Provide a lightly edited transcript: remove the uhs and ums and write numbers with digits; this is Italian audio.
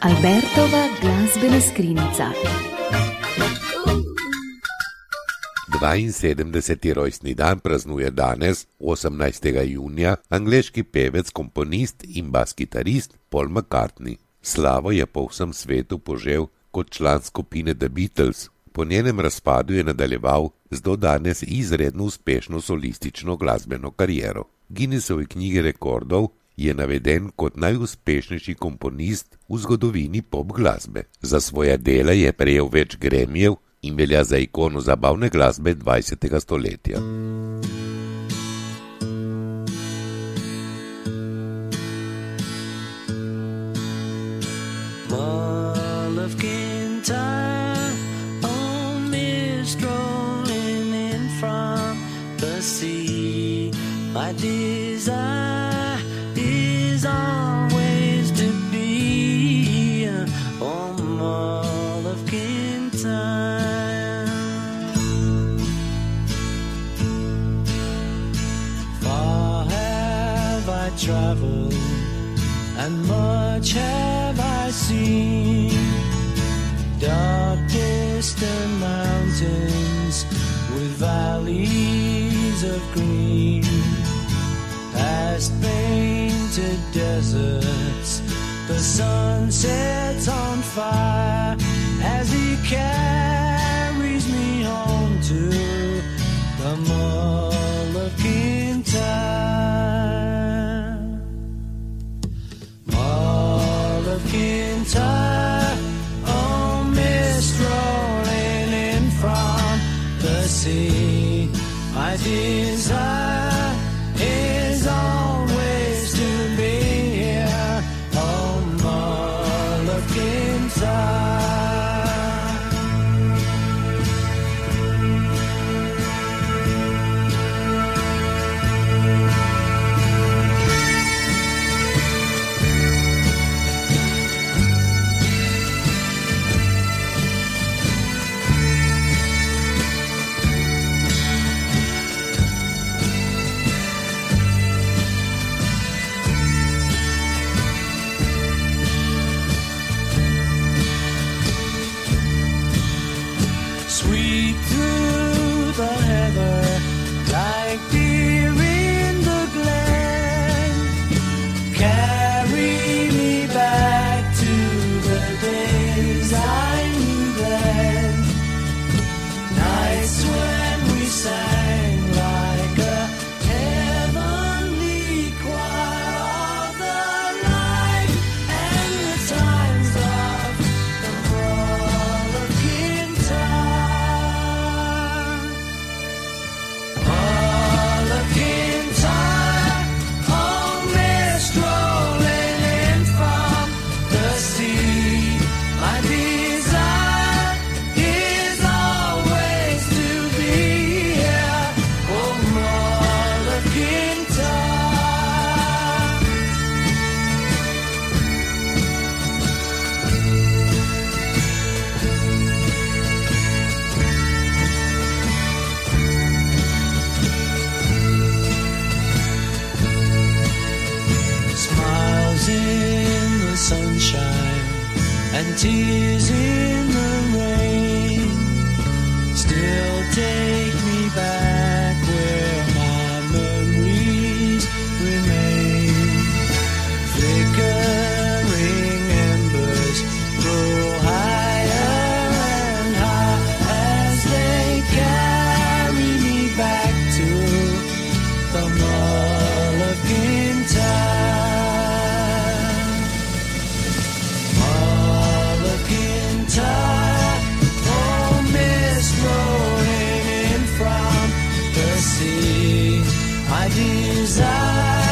Albertova glazbena skrinjica. 72. rojstni dan praznuje danes, 18. junija, angleški pevec, komponist in bas-kitarist Paul McCartney. Slavo je po vsem svetu požel kot član skupine The Beatles. Po njenem razpadu je nadaljeval z do danes izredno uspešno solistično glasbeno kariero. Guinnessovi knjigi rekordov je naveden kot najuspešnejši komponist v zgodovini pop glasbe. Za svoja dela je prejel več Grammyjev in velja za ikono zabavne glasbe 20. stoletja. My desire is always to be on Mull of Kintyre. Far have I traveled and much have I seen, dark distant mountains with valleys of green, past painted deserts, the sun sets on fire as he carries me home to the Mull of Kintyre. Mull of Kintyre, oh mist rolling in from the sea, my desire is always to be here on Mull of Kintyre. Sweep through the heather like deer in the glen, carry me back to the days I knew then, nights when we sang like a heavenly choir of the light and the times of the Mull of Kintyre. In the sunshine and tears in the rain still take me back where my memories remain. Flickering embers grow higher and high as they carry me back to the Mull of Kintyre. Oh, mist rolling in from the sea, my desire